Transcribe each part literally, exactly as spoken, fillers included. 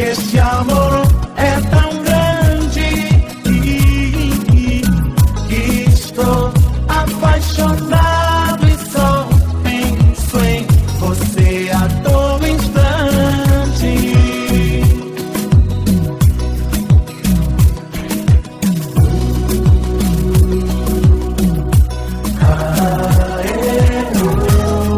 Esse amor é tão grande que, que estou apaixonado e só penso em você a todo instante. Ah, eu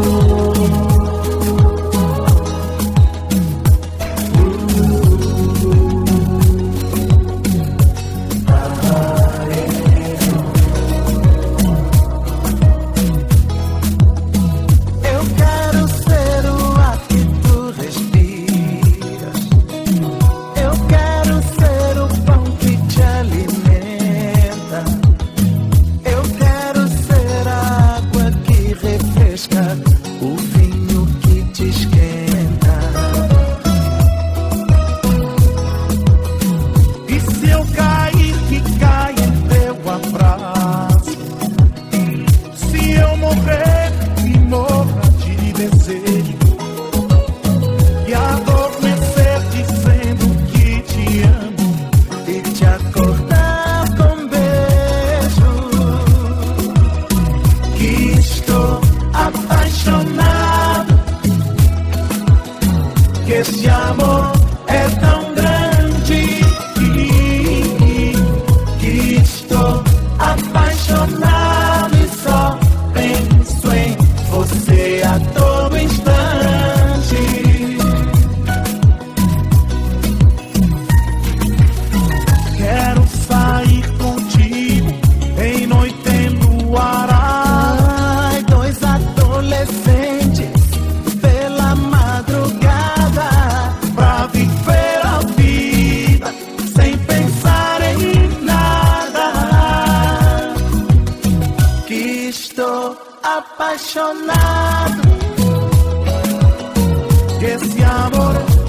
o vinho que te esquenta. E se eu cair, que caia em teu abraço. Se eu morrer, que morra de desejo. E adormecer dizendo que te amo e te acordar com beijo. Que estou apaixonado, que esse amor é tão grande que, que estou apaixonado e só penso em você a todo instante. Quero sair contigo em noite em luar. Pela madrugada, pra viver a vida sem pensar em nada. Que estou apaixonado, que esse amor